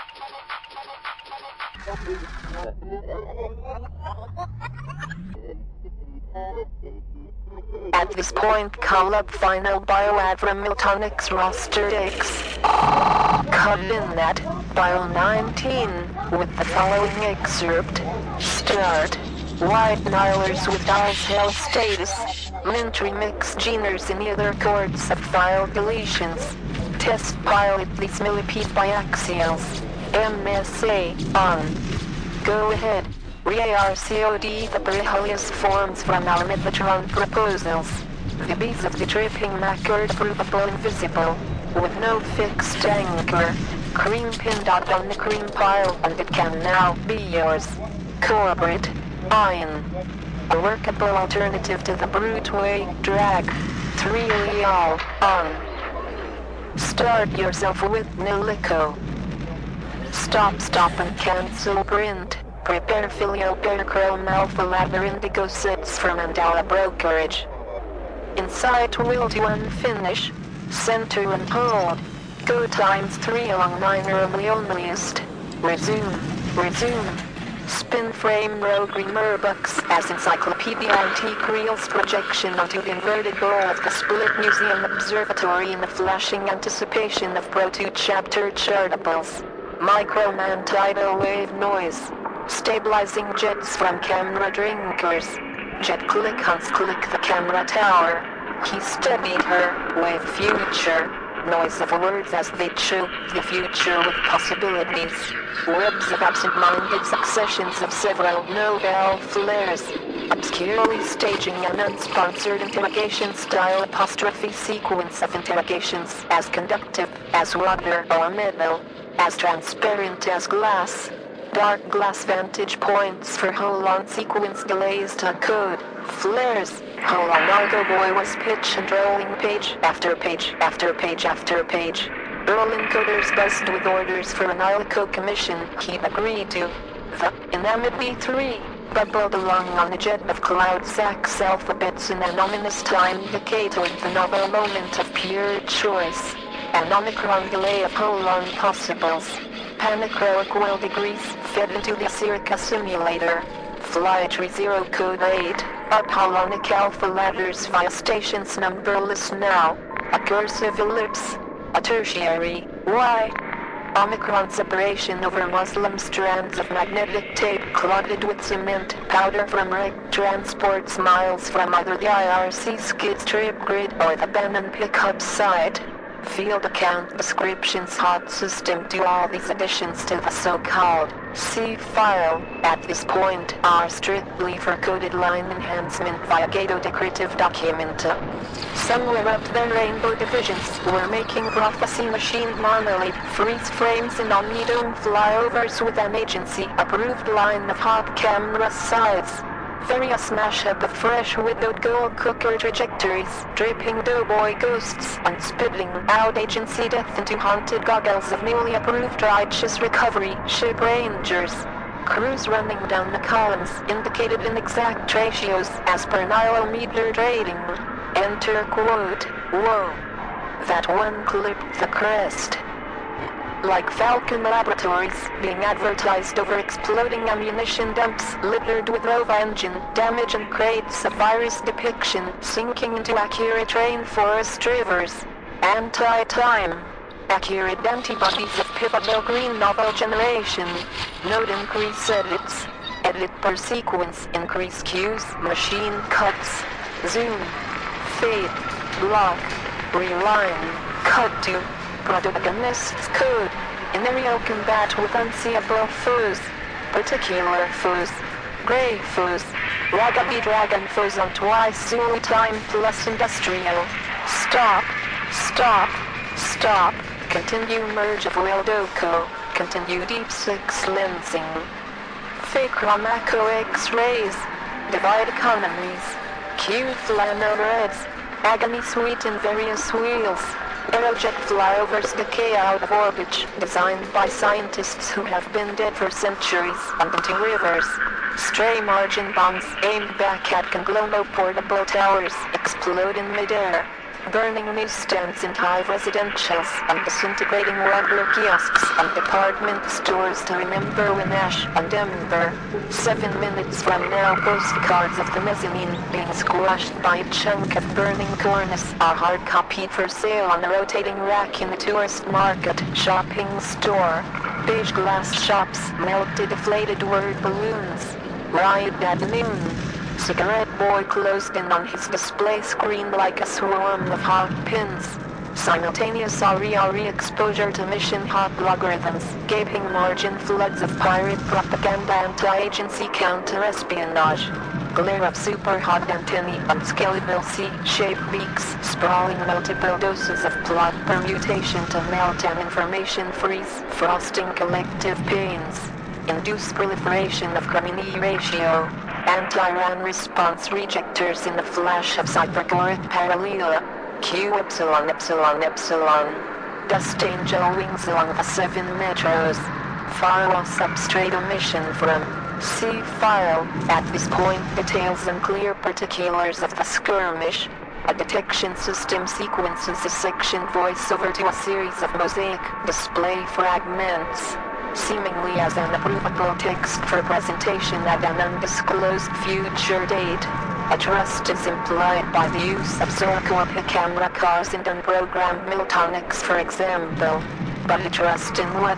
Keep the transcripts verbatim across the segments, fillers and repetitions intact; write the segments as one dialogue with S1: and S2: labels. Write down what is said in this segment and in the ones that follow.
S1: At this point, call up final bioad from Miltonix roster X. Cut in that bio nineteen with the following excerpt. Start. White Nilers with Dials Hell status. Mint remix geners in either chords of file deletions. Test pilot these millipede biaxials. M S A on. Go ahead. Re-arcod the Berhelius forms from our Metatron proposals. The bees of the dripping macard provable invisible. With no fixed anchor. Cream pinned out on the cream pile and it can now be yours. Corporate. Iron. A workable alternative to the brute way drag. Three all on. Start yourself with Nilico. Stop stop and cancel print. Prepare Filio Perchrome Alpha Ladder Indigo sits from Mandala Brokerage. Inside will to unfinish. Center and hold. Go times three along minor only onlyest. Resume. Resume. Spin frame rogue Remerbucks as encyclopedia antique reels projection onto the inverted bowl of the Split Museum Observatory in the flashing anticipation of Pro two chapter chartables. Microman tidal wave noise. Stabilizing jets from camera drinkers. Jet click Hans click the camera tower. He studied her, wave future. Noise of words as they chew, the future with possibilities. Webs of absent-minded successions of several Nobel flares. Obscurely staging an unsponsored interrogation-style apostrophe sequence of interrogations as conductive as water or metal, as transparent as glass. Dark glass vantage points for hold-on sequence delays to code. Flares. Hold-on Argo Boy was pitch and rolling page after page after page after page. Earl encoders buzzed with orders for an Ilico commission he agreed to. The Inamid B three bubbled along on a jet of cloud sax alphabets in an ominous time decay toward the novel moment of pure choice. An Omicron delay of hold-on possibles. Panicroic well degrees fed into the Circa simulator. Flight three zero code eight. Apollonic alpha ladders via stations numberless now. A cursive ellipse. A tertiary. Y. Omicron separation over Muslim strands of magnetic tape clotted with cement powder from rig transports miles from either the I R C skid strip grid or the Bannon pickup site. Field account descriptions hot system do all these additions to the so-called C file at this point are strictly for coded line enhancement via Gato decorative document. Somewhere up there rainbow divisions were making prophecy machine monolith freeze frames in omnidome flyovers with an agency approved line of hot camera size. Various mashup of fresh widowed gold cooker trajectories, dripping doughboy ghosts, and spitting out agency death into haunted goggles of newly approved righteous recovery ship rangers. Crews running down the columns indicated in exact ratios as per nilometer rating. Enter quote, whoa. That one clipped the crest. Like Falcon Laboratories, being advertised over exploding ammunition dumps littered with Nova engine damage and crates of virus depiction sinking into accurate rainforest rivers. Anti-time. Accurate antibodies of pivotal green novel generation. Node increase edits. Edit per sequence increase queues, machine cuts. Zoom. Fade. Block. Reline. Cut to. Protagonist's code. In aerial combat with unseeable foes. Particular foes. Grey foes. Ragaby dragon foes on twice Zulu time plus industrial. Stop. Stop. Stop. Continue merge of Wildoco. Continue deep six lensing. Fake Ramaco X-rays. Divide economies. Q flannel reds. Agony suite in various wheels. Aerojet flyovers decay out of orbit, designed by scientists who have been dead for centuries, and into rivers. Stray margin bombs aimed back at conglomerate portable towers explode in midair. burning newsstands in high residentials and disintegrating Warbler kiosks and department stores to remember when Ash and Ember, seven minutes from now, postcards of the mezzanine being squashed by a chunk of burning cornice are hard copied for sale on a rotating rack in the tourist market shopping store. Beige glass shops, melted deflated word balloons. Riot at noon. Cigarette boy closed in on his display screen like a swarm of hot pins. Simultaneous R E R E exposure to mission hot logarithms, gaping margin floods of pirate propaganda, anti-agency counter-espionage. Glare of super hot antennae and skeletal C-shaped beaks, sprawling multiple doses of plot permutation to melt an information freeze, frosting collective pains. Induce proliferation of Cremini ratio. Anti-Ran response rejectors in the flash of cybergoric paralela. Q epsilon epsilon epsilon. Dust angel wings along the seven metros. Firewall substrate emission from C-file. At this point, details and clear particulars of the skirmish. A detection system sequences a section voiceover to a series of mosaic display fragments, seemingly as an approvable text for presentation at an undisclosed future date. A trust is implied by the use of Zorkorpa camera cars and unprogrammed Miltonics, for example. But a trust in what?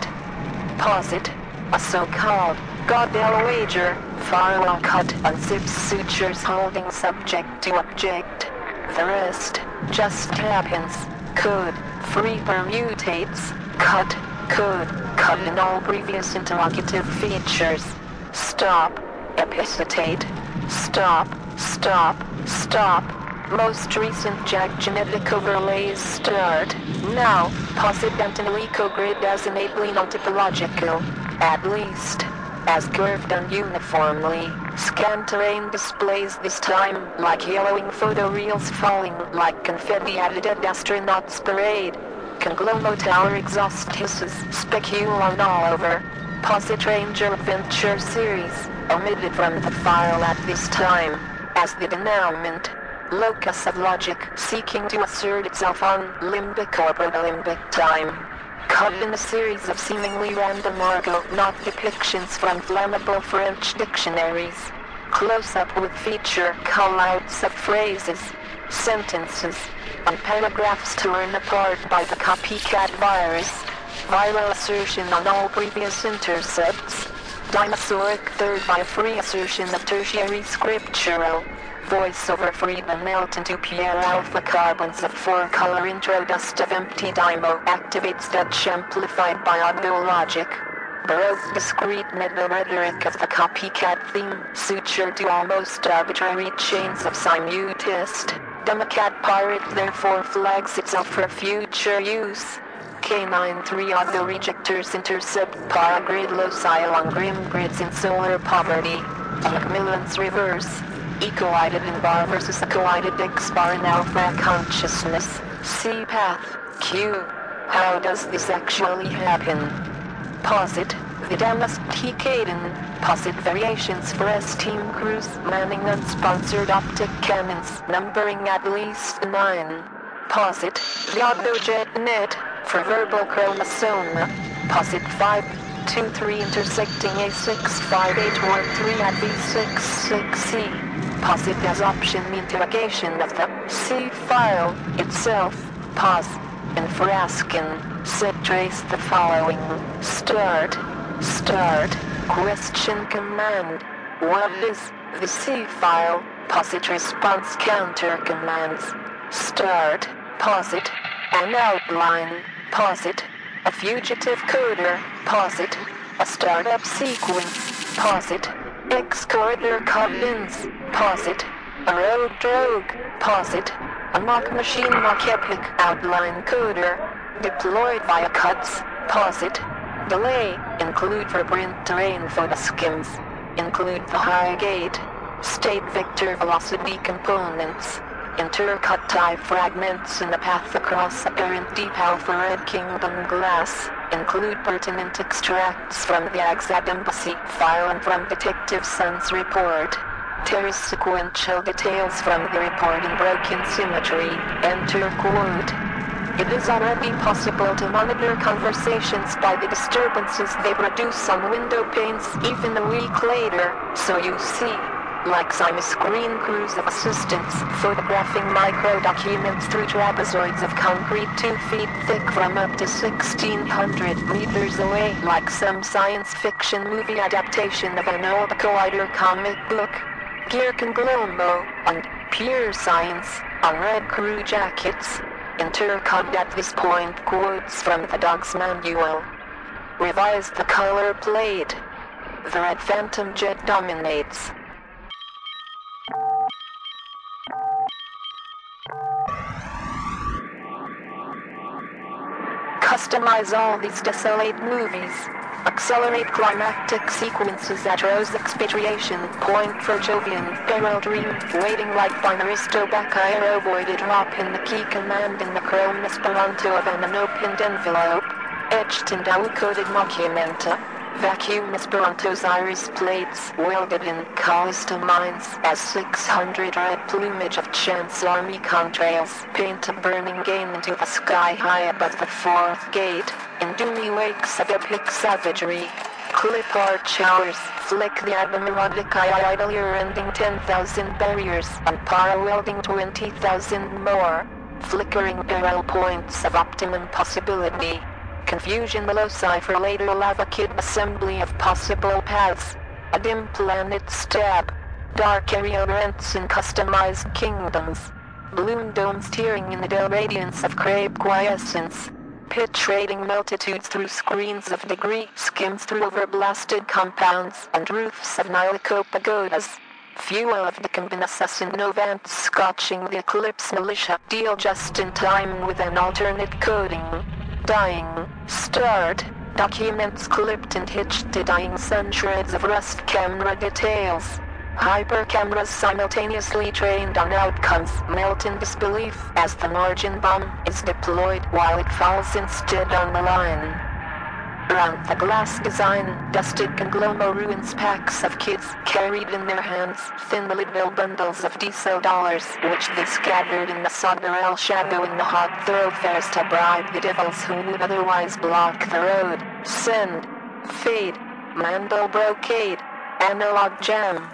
S1: Posit. A so-called Godel wager. Firewall cut unzips sutures holding subject to object. The rest just happens. Could. Free permutates. Cut. Could. Cut in all previous interrogative features. Stop. Epicetate. Stop. Stop. Stop. Most recent Jack genetic overlays start. Now, posit Antonico grid as innately non-typological. At least. As curved and uniformly. Scan terrain displays this time like yellowing photoreels falling like confetti at a dead astronauts parade. Conglomo tower exhaust hisses speculon all over. Posit Ranger Adventure Series, omitted from the file at this time, as the denouement, locus of logic seeking to assert itself on limbic or proto-limbic time. Cut in a series of seemingly random argot not depictions from flammable French dictionaries. Close up with feature callouts of phrases, sentences, and paragraphs torn apart by the copycat virus. Viral assertion on all previous intercepts. Dinosauric third by free assertion of tertiary scriptural. Voiceover free the melt into Pierre alpha carbons of four-color intro dust of empty dymo activates Dutch amplified by audio logic. Baroque discrete meta rhetoric of the copycat theme, sutured to almost arbitrary chains of simutist. Democrat pirate therefore flags itself for future use. K nine three auto rejectors intercept paragrid loci along grim grids in solar poverty. Macmillan's reverse. Ecoided in bar versus ecoided X bar in alpha consciousness. C path. Q. How does this actually happen? Posit. Vidamus T. Caden. Posit variations for S-Team crews manning unsponsored optic cannons numbering at least nine. Posit. The AutoJet net for verbal chromosome. Posit five two three intersecting A six five eight one three at V six six C. Posit as option interrogation of the C file itself. Pos. And for asking, set trace the following. Start. Start. Question command. What is the C file? Posit response counter commands. Start. Posit. An outline. Posit. A fugitive coder. Posit. A startup sequence. Posit. X corridor cut-ins. Posit. A road drogue. Posit. A mock machine mock epic outline coder. Deployed via cuts. Posit. Delay. Include for print terrain photoskims. Include the high gate. State vector velocity components. Intercut type fragments in the path across apparent deep alpha red kingdom glass. Include pertinent extracts from the Axad Embassy file and from Detective Sun's report. tears sequential details from the report in broken symmetry. Enter quote. It is already possible to monitor conversations by the disturbances they produce on window panes even a week later, so you see, like some screen crews of assistants photographing micro-documents through trapezoids of concrete two feet thick from up to sixteen hundred meters away, like some science fiction movie adaptation of an old Collider comic book. Gear Conglomo and Pure Science on red crew jackets. Intercut at this point quotes from the dog's manual. Revise the color plate. The red Phantom jet dominates. Customize all these desolate movies. Accelerate climactic sequences at Rose Expatriation Point for Jovian Peril Dream, waiting like binary Stobac aerovoided drop in the key command in the chrome Esperanto of an unopened envelope, etched in dow-coded documenta, vacuum Esperanto's iris plates welded in Callista mines as six hundred red plumage of chance army contrails paint a burning game into the sky high above the fourth gate. In doomy wakes of epic savagery, clip art showers flick the abnorodic idle ending ten thousand barriers and para-welding twenty thousand more, flickering parallel points of optimum possibility. Confusion loci for later lava kid assembly of possible paths. A dim planet stab. Dark area rents in customized kingdoms. Bloom domes tearing in the dull radiance of crave quiescence. Pitch rating multitudes through screens of degree, skims through overblasted compounds and roofs of Nilico pagodas. Fuel of the Combin assassin Novant scotching the Eclipse militia. Deal just in time with an alternate coding. Dying. Start. Documents clipped and hitched to dying sun shreds of rust camera details. Hyper cameras simultaneously trained on outcomes melt in disbelief as the margin bomb is deployed while it falls instead on the line. Round the glass design, dusted Conglomo ruins packs of kids carried in their hands thin Lidville bundles of diesel dollars which they scattered in the Soderell shadow in the hot thoroughfares to bribe the devils who would otherwise block the road. Send. Fade. Mandel brocade. Analog jam.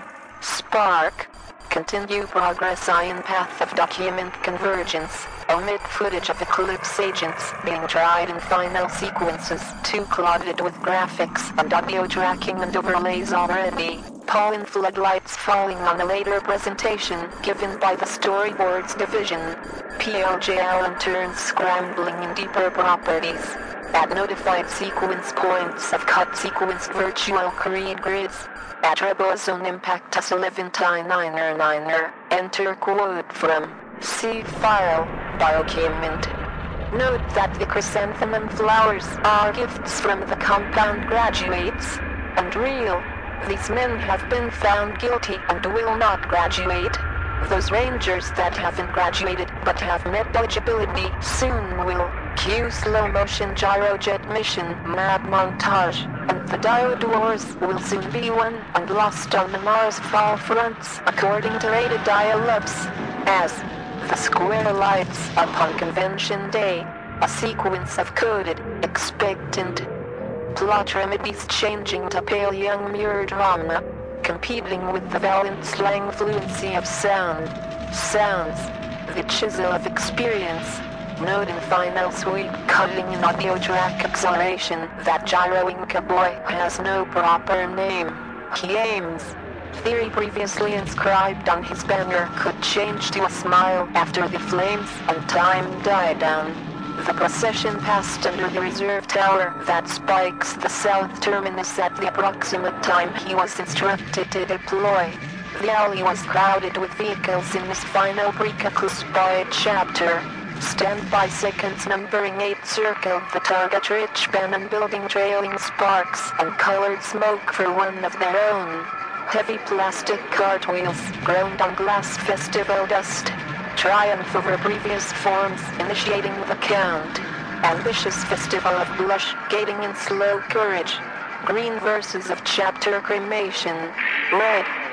S1: Spark. Continue progress ion path of document convergence. Omit footage of Eclipse agents being tried in final sequences too clouded with graphics and audio tracking and overlays already. Pollen floodlights falling on a later presentation given by the storyboards division. P L J Allen turns scrambling in deeper properties. At notified sequence points of cut sequence virtual creed grids. At ribosome impact us eleven niner niner. Enter quote from C file, document. Note that the chrysanthemum flowers are gifts from the compound graduates. And real. These men have been found guilty and will not graduate. Those rangers that haven't graduated but have met eligibility soon will. Cue slow motion gyrojet mission map montage. And the diode wars will soon be won and lost on the Mars fall fronts according to rated dial-ups. As the square lights up on convention day, a sequence of coded, expectant plot remedies changing to pale young mirror drama, competing with the valiant slang fluency of sound. Sounds, the chisel of experience. Note in final sweep cutting in audio track acceleration that gyroing cowboy has no proper name. He aims. Theory previously inscribed on his banner could change to a smile after the flames and time died down. The procession passed under the reserve tower that spikes the south terminus at the approximate time he was instructed to deploy. The alley was crowded with vehicles in this final pre-Cacuspide chapter. Standby seconds numbering eight circled the target-rich Bannon building trailing sparks and colored smoke for one of their own. Heavy plastic cartwheels groaned on glass festival dust. Triumph over previous forms initiating the count. Ambitious festival of blush gating in slow courage. Green verses of chapter cremation. Red.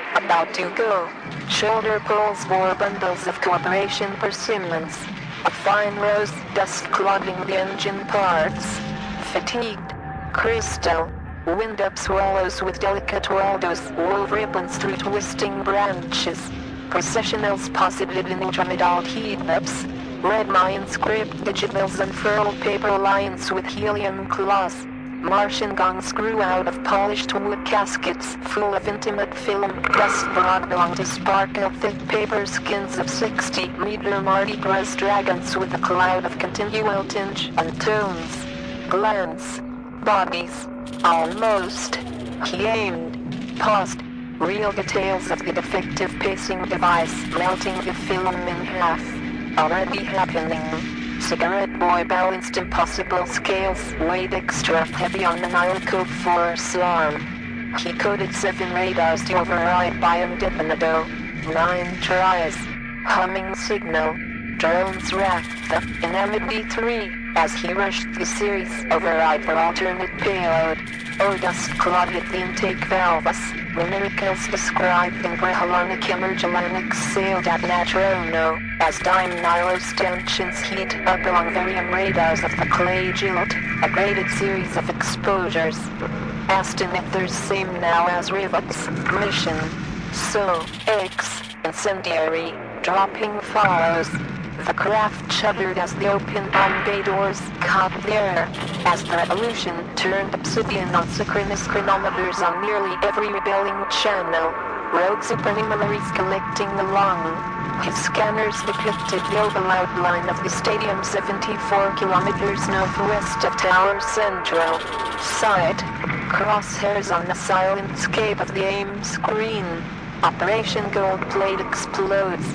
S1: About to go. Shoulder pulls bore bundles of corporation persimmons. A fine rose dust clogging the engine parts. Fatigued. Crystal. Wind-up swallows with delicate waldos wove ribbons through twisting branches. Processionals posited in ultramidal heat-ups. Red mine script digitals unfurled paper lines with helium claws. Martian gongs grew out of polished wood caskets full of intimate film dust brought along to sparkle thick paper skins of sixty-meter Mardi Gras dragons with a cloud of continual tinge and tones. Glance. Bodies. Almost. He aimed. Paused. Real details of the defective pacing device melting the film in half. Already happening. Cigarette boy balanced impossible scales weighed extra heavy on the Nilco force arm. He coded seven radars to override Biome Detonado. Nine tries. Humming signal. Drones racked the Inamid D three as he rushed the series override for alternate payload. O dust clogged the intake valves. Numericals described in Brehalonic Emergelanics sailed at Natrono as Dime Nilos tensions heat up along varium radars of the clay jilt, a graded series of exposures. Aston Ithers same now as rivets. Mission. So, X, incendiary, dropping follows. The craft shuddered as the open bomb bay doors caught the air, as the revolution turned obsidian on synchronous chronometers on nearly every rebelling channel. Rogue supernumeraries collecting along. His scanners depicted the oval outline of the stadium seventy-four kilometers northwest of Tower Central. Sight. Crosshairs on the silent scape of the AIM screen. Operation Gold Plate explodes.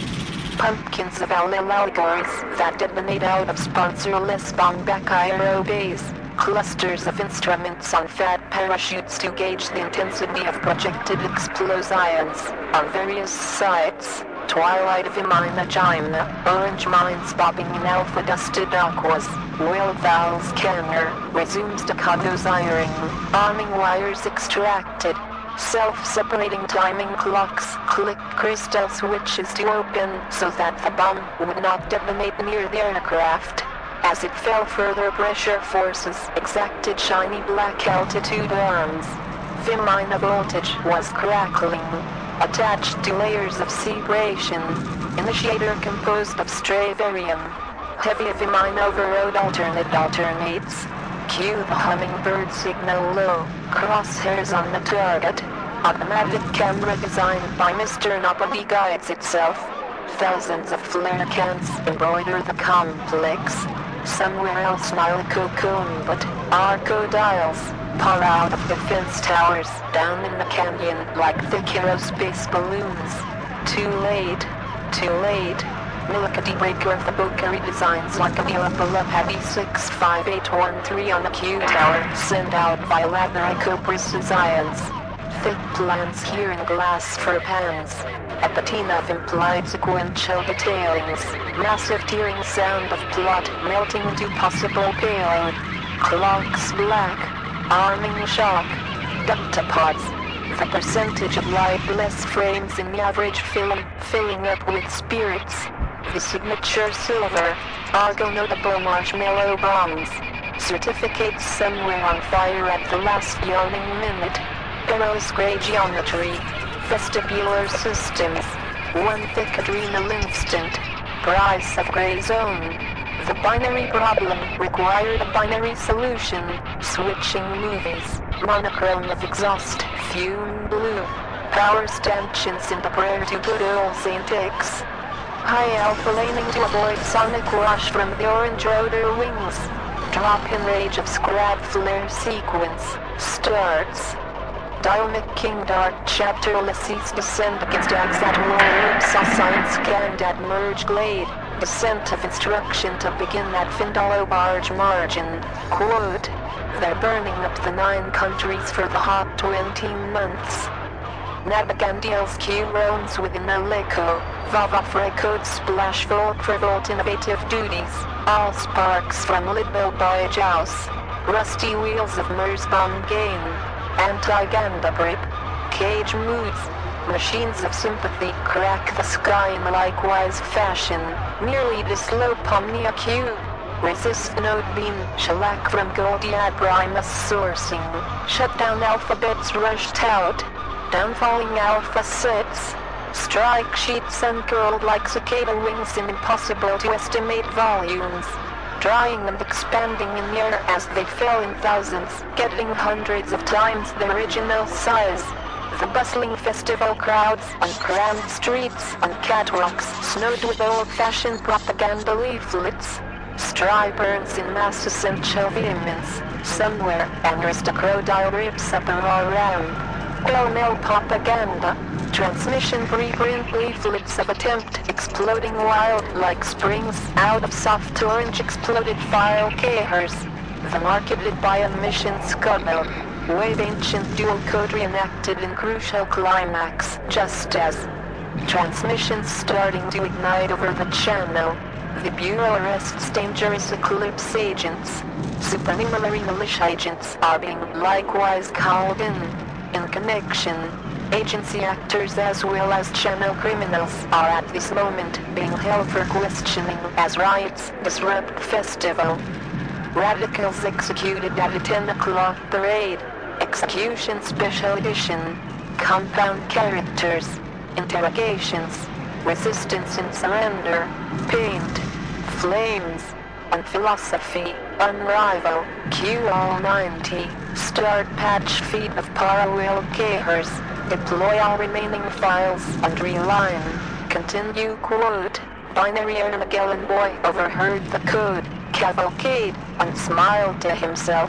S1: Pumpkins of Allel allegories that detonate out of sponsorless Bombak aero bays. Clusters of instruments on fat parachutes to gauge the intensity of projected explosives. On various sites, Twilight of Imina Jimna, orange mines bobbing in alpha-dusted aquas. Whale valve scanner, resumes staccato siring. Arming wires extracted. Self-separating timing clocks click crystal switches to open so that the bomb would not detonate near the aircraft. As it fell, further pressure forces exacted shiny black altitude arms. Vimina voltage was crackling, attached to layers of separation. Initiator composed of stray varium. Heavy Vimina overrode alternate alternates. Cue the hummingbird signal low. Crosshairs on the target. Automatic camera designed by Mister Nobody guides itself. Thousands of flare cans embroider the complex. Somewhere else Nilco cone but Arco dials pour out of defense towers down in the canyon like thick aerospace balloons. Too late. Too late. Millicady breaker of the Boca redesigns like a Mirabella Heavy six five eight one three on the Q tower, sent out by Labyrinth Precisions. Thick plans here in glass for pans. A patina of implied sequential detailings. Massive tearing sound of plot melting into possible payload. Clocks black. Arming shock. Ductopods. The percentage of lightless frames in the average film filling up with spirits. The signature silver, Argo notable marshmallow bombs. Certificates somewhere on fire at the last yawning minute. Peros gray geometry. Vestibular systems. One thick adrenal instant. Price of gray zone. The binary problem required a binary solution. Switching movies. Monochrome of exhaust. Fume blue. Power stanchions in the prayer to good old Saint X. High alpha laning to avoid sonic wash from the orange rotor wings. Drop in rage of scrap flare sequence. Starts. Diomic King Dart Chapter Ulysses descent against Axat War Saw Science scanned at Merge Glade. Descent of instruction to begin at Findalo Barge Margin. Quote. They're burning up the nine countries for the hot twenty months. Nabagandiel's Q roams within Aleco. Vava Frecoed splash volt for volt innovative duties. All sparks from Lidbo by Jouse. Rusty wheels of Mersbom gain. Anti-Ganda grip. Cage moves. Machines of sympathy crack the sky in likewise fashion, merely dislope omnia Q. Resist node beam, shellac from Gaudiad Primus sourcing. Shut down alphabets rushed out. Downfalling alpha sets. Strike sheets uncurled like cicada wings in impossible to estimate volumes. Drying and expanding in the air as they fell in thousands, getting hundreds of times their original size. The bustling festival crowds on crammed streets and catwalks snowed with old-fashioned propaganda leaflets. Stripers in mass essential vehemence. Somewhere, an aristocrocodile rips up a raw round. Pell-mell propaganda. Transmission preprint leaflets of attempt exploding wild like springs out of soft orange exploded file carriers. The marketed by a mission scuttled. Wave ancient dual code reenacted in crucial climax, just as transmissions starting to ignite over the channel. The Bureau arrests dangerous eclipse agents. Supernumerary militia agents are being likewise called in. In connection, agency actors as well as channel criminals are at this moment being held for questioning as riots disrupt festival. Radicals executed at a ten o'clock parade. Execution Special Edition. Compound characters. Interrogations. Resistance and surrender. Paint. Flames. And philosophy. Unrivaled. Q all ninety. Start patch feed of parallel carriers. Deploy all remaining files and reline. Continue quote. Binary Armageddon boy overheard the code. Cavalcade and smiled to himself.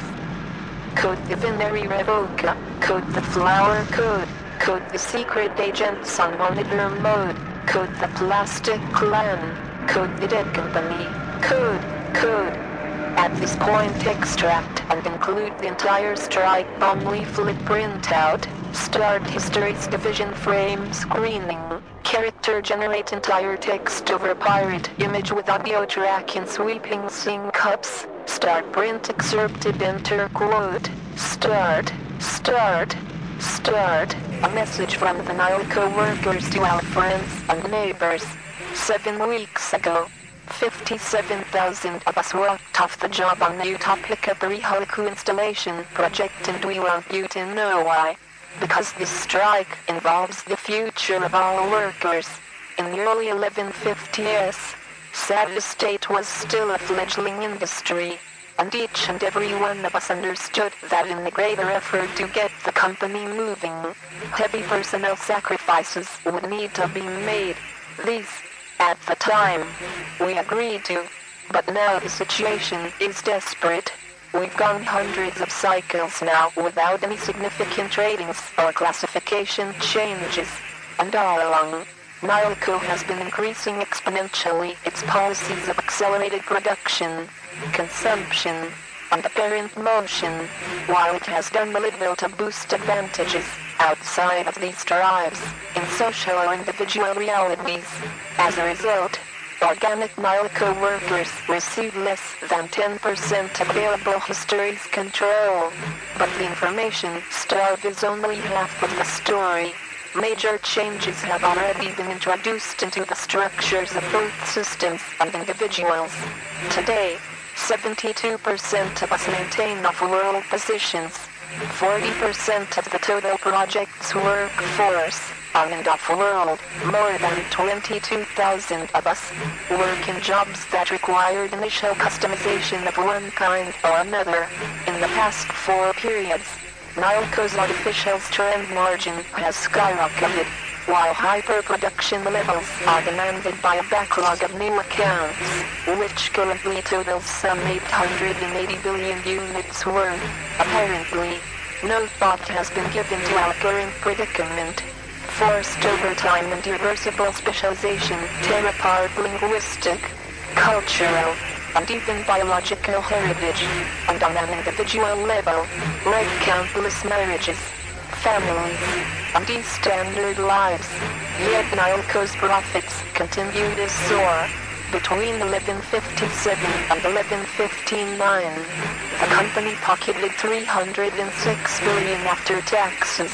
S1: Code the binary revoca. Code the flower code. Code the secret agents on monitor mode. Code the plastic clan. Code the dead company. Code. Code. At this point extract and include the entire strike bomb leaflet printout. Start history's division frame screening. Character generate entire text over pirate image with audio track in sweeping sync-ups. Start print excerpted enter quote. Start. Start. Start. A message from the Nile co-workers to our friends and neighbors. Seven weeks ago. fifty-seven thousand of us worked off the job on the Utopica Holoku installation project and we want you to know why. Because this strike involves the future of all workers. In the early eleven fifties, sad estate was still a fledgling industry, and each and every one of us understood that in the greater effort to get the company moving, heavy personnel sacrifices would need to be made. These, at the time, we agreed to, but now the situation is desperate. We've gone hundreds of cycles now without any significant ratings or classification changes, and all along, Nileco has been increasing exponentially its policies of accelerated production, consumption, and apparent motion, while it has done little to boost advantages outside of these drives in social or individual realities. As a result, organic Nileco workers receive less than ten percent available history's control, but the information starve is only half of the story. Major changes have already been introduced into the structures of both systems and individuals. Today, seventy-two percent of us maintain off-world positions. forty percent of the total project's workforce on and off-world. More than twenty-two thousand of us work in jobs that required initial customization of one kind or another. In the past four periods, Nileco's artificial strand margin has skyrocketed, while hyper-production levels are demanded by a backlog of new accounts, which currently totals some eight hundred eighty billion units worth. Apparently, no thought has been given to our current predicament. Forced overtime and irreversible specialization tear apart linguistic, cultural, and even biological heritage, and on an individual level, like countless marriages, families, and e-standard lives. Yet Nileco's profits continue to soar. Between eleven fifty-seven and eleven fifty-nine, the company pocketed three hundred six billion after taxes.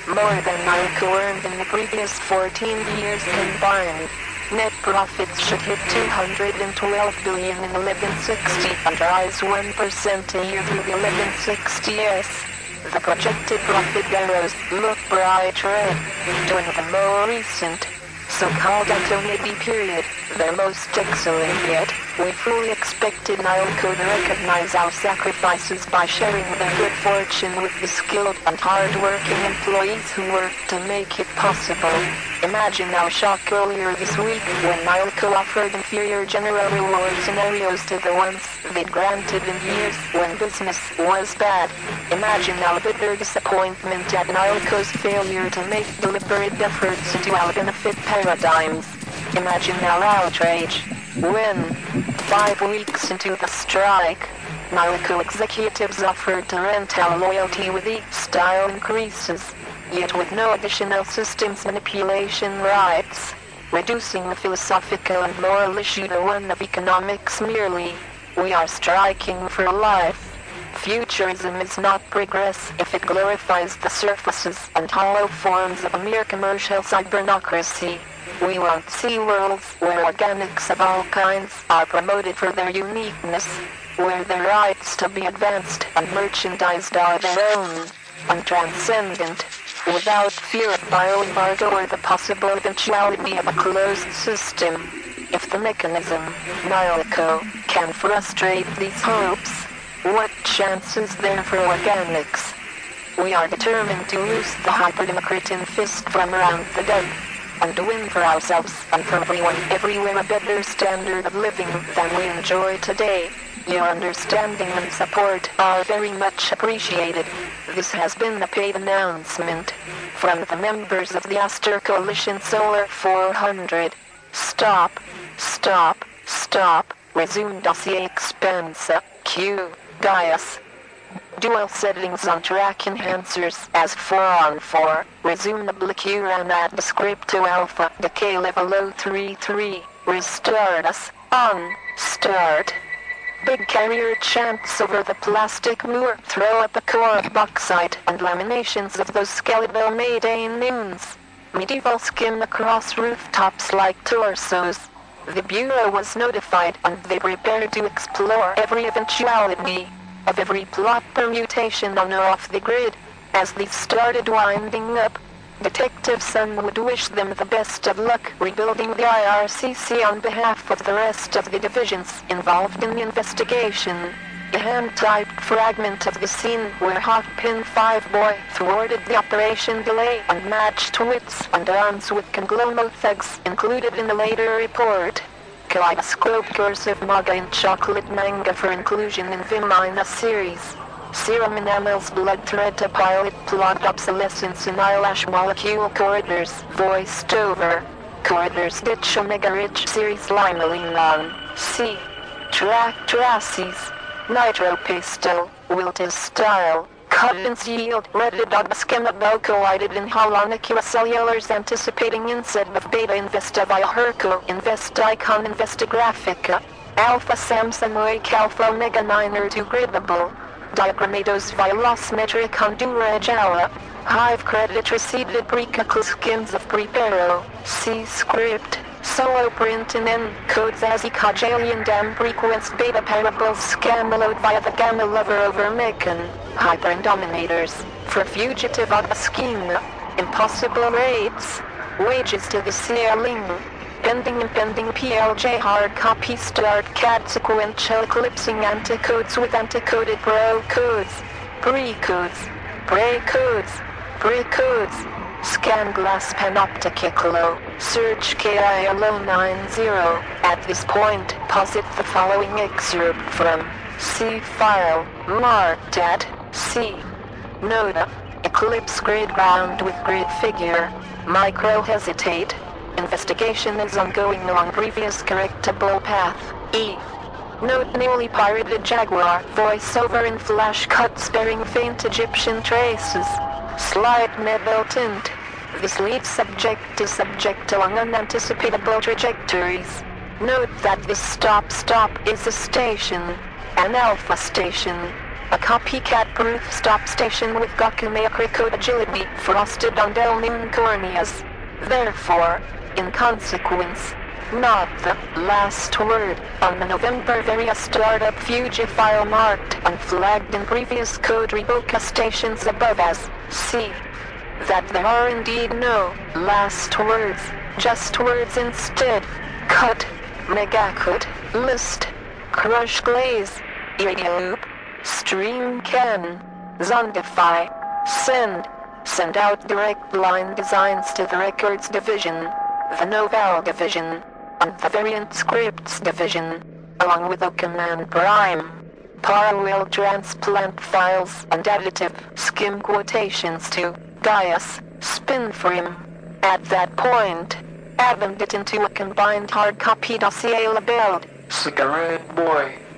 S1: more than Naoko earned in the previous fourteen years combined. Net profits should hit two hundred twelve billion in eleven sixty and rise one percent a year through the eleven sixties. The projected profit arrows look bright red during the more recent, so-called Antonidi period, their most excellent yet. We fully expected Naoko to recognize our sacrifices by sharing their good fortune with the skilled and hard-working employees who worked to make it possible. Imagine our shock earlier this week when Naoko offered inferior general reward scenarios to the ones they'd granted in years when business was bad. Imagine our bitter disappointment at Naoko's failure to make deliberate efforts into our benefit paradigms. Imagine our outrage when, five weeks into the strike, Naoko executives offered to rent our loyalty with each style increases, yet with no additional systems manipulation rights, reducing the philosophical and moral issue to one of economics merely. We are striking for life. Futurism is not progress if it glorifies the surfaces and hollow forms of a mere commercial cybernocracy. We want to see worlds where organics of all kinds are promoted for their uniqueness, where their rights to be advanced and merchandised are their own, and transcendent, without fear of bioembargo or the possible eventuality of a closed system. If the mechanism, Naoko, can frustrate these hopes, what chance is there for organics? We are determined to loose the hyperdemocratic fist from around the dead, and to win for ourselves and for everyone everywhere a better standard of living than we enjoy today. Your understanding and support are very much appreciated. This has been a paid announcement from the members of the Aster Coalition Solar four hundred. Stop, stop, stop, resume dossier expansa, Q, Gaius. Dual settings on track enhancers as four on four. Resume the Q and add the script to alpha decay level zero three three. Restart us on start. Big carrier chants over the plastic moor. Throw at the core of bauxite and laminations of those skeletal Mayday noons. Medieval skim across rooftops like torsos. The Bureau was notified and they prepared to explore every eventuality of every plot permutation on or off the grid. As these started winding up, Detective Sun would wish them the best of luck rebuilding the I R C C on behalf of the rest of the divisions involved in the investigation. A hand-typed fragment of the scene where Hotpin five Boy thwarted the operation delay and matched wits and arms with Conglomo thugs included in the later report. Kaleidoscope cursive manga in chocolate manga for inclusion in Vimina series. Serum enamels blood thread to pilot plot obsolescence in eyelash molecule corridors voiced over. Corridors ditch omega rich series limelinon. C. Track traces. Nitro pastel. Wilted style. Cuttins yield Reddit schema collided in holonicula cellulars anticipating instead of beta investa via Herco invest icon investagraphica. Alpha Samsung Lake Alpha Omega nine or two gridable. Diagramados via Los Metric Hondura Jala. Hive credit receded precacle skins of Preparo. C script. Solo print and N codes as Ecojalian dam frequenced beta parables scamalode via the gamma lover over Meccan. Hyper dominators. For fugitive of a scheme. Impossible rates. Wages to the ceiling. Pending impending P L J hard copy start C A D sequential eclipsing anticodes with anticoded pro codes. Pre-codes. Pre-codes. Pre-codes. Scan glass panopticiclo. Search K I L zero nine zero. At this point, posit the following excerpt from C file, marked at C. Noda. Eclipse grid ground with grid figure. Micro hesitate. Investigation is ongoing along previous correctable path. E. Note newly pirated Jaguar voiceover in flash cuts bearing faint Egyptian traces. Slight nebel tint. This lead subject is subject along unanticipatable trajectories. Note that this stop stop is a station. An alpha station. a copycat-proof stop station with Gakumaker code agility frosted on Delming corneas. Therefore, in consequence, not the last word on the November Varia startup Fuji file marked and flagged in previous code revoca stations above as C. That there are indeed no last words, just words instead. Cut, Megacut, list, crush glaze, loop, stream can, zondify, send, send out direct line designs to the records division, the Noval division, and the variant scripts division, along with a command prime. Parallel transplant files and additive skim quotations to Gaius, Spinframe. At that point, added it into a combined hard copy dossier labeled Cigarette Boy.